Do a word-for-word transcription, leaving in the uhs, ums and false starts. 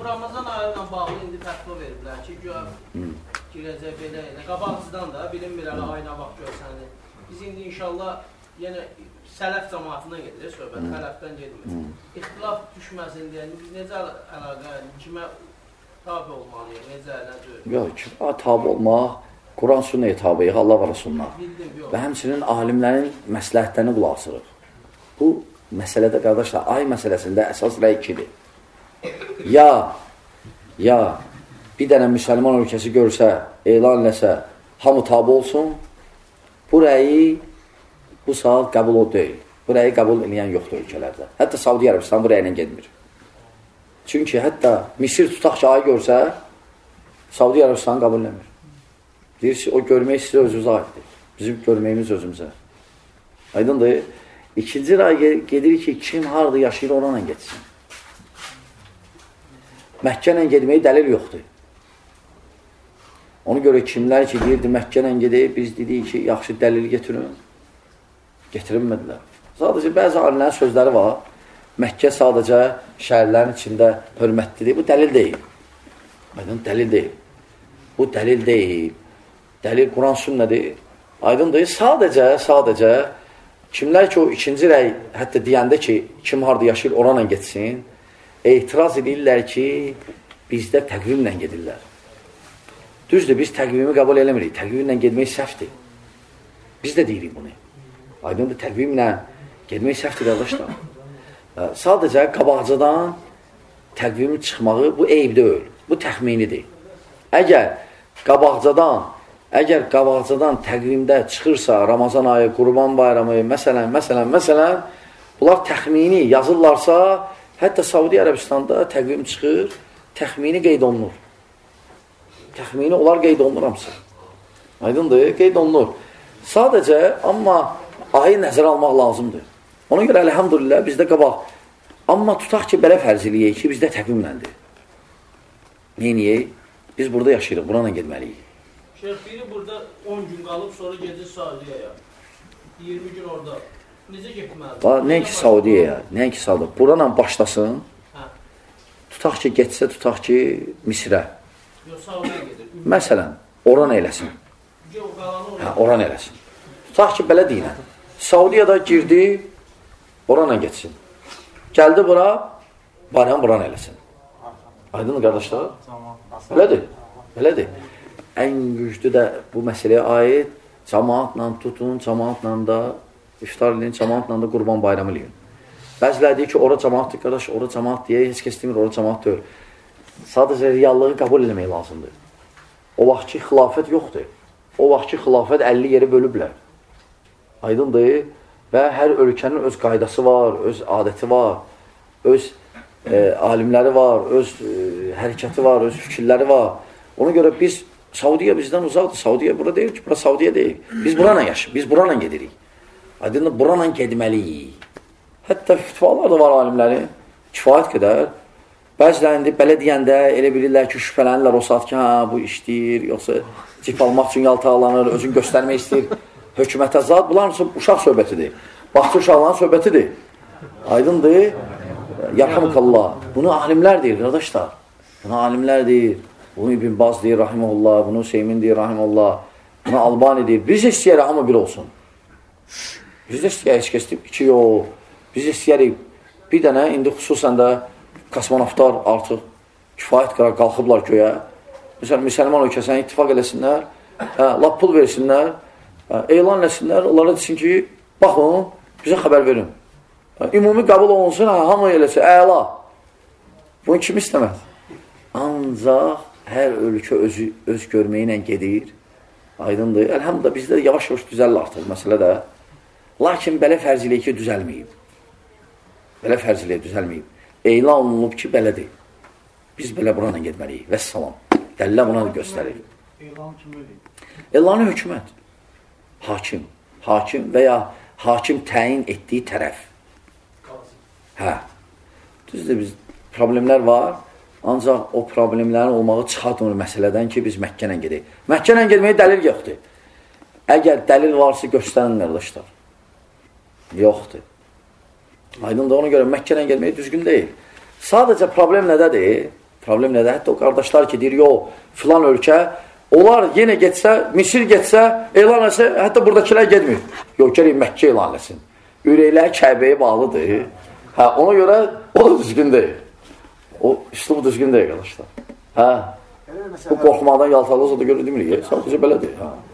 Ramazan ayı ilə bağlı indi fətva veriblər ki, güya girəcək belə, qabaqcıdan da bilinmir hələ ayına vaxt görsənir. Biz indi inşallah yenə sələf cəmaatından gedirik, söhbət xələfdən gedmir. İxtilaf düşməsin deyə biz necə əlaqə, kimə tabi olmalıyıq, necə, necə? Yox, kimə tabi olmaq, Quran sünnəyə tabiyik, Allah və Rasulullah. Və həmçinin alimlərin məsləhətlərini qulaq asırıq. Bu məsələdə, qardaşlar, ay məsələsində əsas rəy ikidir. Ya, ya bir dənə müsəlman ölkəsi görsə, elan eləsə, hamı tabi olsun, bu rəyi bu saat qəbul o deyil. Bu rəyi qəbul eləyən yoxdur ölkələrdə. Hətta Saudi Arabistan bu rəylə gedmir. Çünki hətta Misir tutaq ki, ayı görsə, Saudi Arabistan qəbul eləmir. Deyir ki, o görmək sizə özünüzə aiddir. Bizim görməyimiz özümüzə. Aydındır. İkinci rəy gedir ki, kim harada yaşayır, oranla geçsin. Məkkə ilə gedməyi dəlil yoxdur. Ona görə kimlər ki, deyirdi, Məkkə ilə gedib, biz dedik ki, yaxşı dəlil getirin. Getirilmədilər. Sadəcə bəzi alimlərin sözləri var. Məkkə sadəcə şəhərlərin içində hörmətlidir. Bu dəlil deyil. Aydın, dəlil deyil. Bu dəlil deyil. Dəlil Quran sünnədir. Aydındır. Sadəcə, sadəcə kimlər ki, o ikinci rəy hətta deyəndə ki, kim harada yaşayır, oranla getsin, etiraz edirlər ki, bizdə təqvimlə gedirlər. Düzdür, biz təqvimi qəbul eləmirik. Təqvimlə getmək səhvdir. Biz də deyirik bunu. Aydındır, təqvimlə getmək səhvdir, qardaşlar. Sadəcə qabaqcadan təqvimin çıxmağı bu eyb deyil. Bu təxminidir. Əgər qabaqcadan Əgər qabaqcadan təqvimdə çıxırsa, Ramazan ayı, Qurban bayramı, məsələn, məsələn, məsələn, bunlar təxmini yazırlarsa, hətta Saudi Ərəbistanda təqvim çıxır, təxmini qeyd olunur. Təxmini onlar qeyd olunur hamısı. Aydındır, qeyd olunur. Sadəcə, amma ayı nəzərə almaq lazımdır. Ona görə, əlhamdülillah, bizdə qabaq. Amma tutaq ki, belə fərz eləyək ki, bizdə təqvimləndir. Neyniyək? Biz burada yaşayırıq, buranla gedməliyik. Şeyh, biri burada on gün qalıb, sonra gedir Saudiyaya. iyirmi gün orada. Necə getməlidir? Nəinki Saudiyaya, nəinki Saudiyaya. Buranla başlasın. Hə. Tutaq ki, getsə, tutaq ki, Misrə. Yox, Saudiyaya gedir. Məsələn, oran eləsin. Hə, oran eləsin. Tutaq ki, belə deyilən. Saudiyada girdi, oranla getsin. Gəldi bura, bayram buran eləsin. Aydın mı, qardaşlar? Belədir, belədir. Ən güclü də bu məsələyə aid cəmaatla tutun, cəmaatla da iftar eləyin, cəmaatla da Qurban bayramı eləyin. Bəziləri deyir ki, ora cəmaatdır, qardaş, ora cəmaat deyə heç kəs demir, ora cəmaat deyil. Sadəcə reallığı qəbul eləmək lazımdır. O vaxt ki, xilafət yoxdur. O vaxt ki, xilafət əlli yeri bölüblər. Aydındır və hər ölkənin öz qaydası var, öz adəti var, öz e, alimləri var, öz e, hərəkəti var, öz fikirləri var. Ona görə biz Saudiya bizdən uzaqdır. Saudiya bura deyil ki, bura Saudiya deyil. Biz buranla yaşayıq, biz buranla gedirik. Aydındır, buranla gedməliyik. Hətta fütvalar da var alimləri, kifayət qədər. Bəzilərində belə deyəndə elə bilirlər ki, şübhələnirlər o saat ki, hə, bu işləyir, yoxsa cip almaq üçün yaltaqlanır, özünü göstərmək istəyir. Hökumətə zat, bunlar uşaq söhbətidir. Baxçı uşaqların söhbətidir. Aydındır, yarhamıkallah. Bunu alimlər deyir, qardaşlar. Bunu alimlər deyir. Bunu İbn Baz deyir, rahimullah. Bunu Hüseymin deyir, rahimullah. Bunu Albani deyir. Biz istəyərik, amma bir olsun. Biz də istəyərik, heç kəs deyib, iki yox. Biz istəyərik, bir dənə, indi xüsusən də kosmonavtlar artıq kifayət qədər qalxıblar göyə. Məsələn, müsəlman ölkəsinə ittifaq eləsinlər, hə, lap pul versinlər, hə, elan eləsinlər, onlara desin ki, baxın, bizə xəbər verin. Hə, ümumi qəbul olunsun, hə, hamı eləsin, əla. Bunu kim istəməz? Ancaq hər ölkə özü, öz görməyi ilə gedir. Aydındır. Əlhamdülillah, bizdə yavaş-yavaş düzəlir artıq məsələ də. Lakin belə fərziliyyə ki, düzəlməyib. Belə fərziliyyə düzəlməyib. Elan olunub ki, belədir. Biz belə buranla getməliyik. Vəssalam. Dəlillə buna göstərir. Elan kim ödəyir? Elanı hökumət. Hakim. Hakim və ya hakim təyin etdiyi tərəf. Hə. Düzdür, biz problemlər var. Ancaq o problemlərin olmağı çıxartmır məsələdən ki, biz Məkkə ilə gedək. Məkkə ilə getməyə dəlil yoxdur. Əgər dəlil varsa, göstərin, qardaşlar. Yoxdur. Aydındır, ona görə Məkkə ilə getməyə düzgün deyil. Sadəcə problem nədədir? Problem nədir? Hətta o qardaşlar ki, deyir, yox, filan ölkə, onlar yenə getsə, Misir getsə, elan etsə, hətta buradakilər getmir. Yox, gələk Məkkə elan etsin. Ürəklər Kəbəyə bağlıdır. Hə, ona görə o da düzgün deyil. O üslubu düzgün deyil, qardaşlar. Hə, bu qorxmadan yaltaqlıq da görə demirik. Sadəcə belədir. Hə.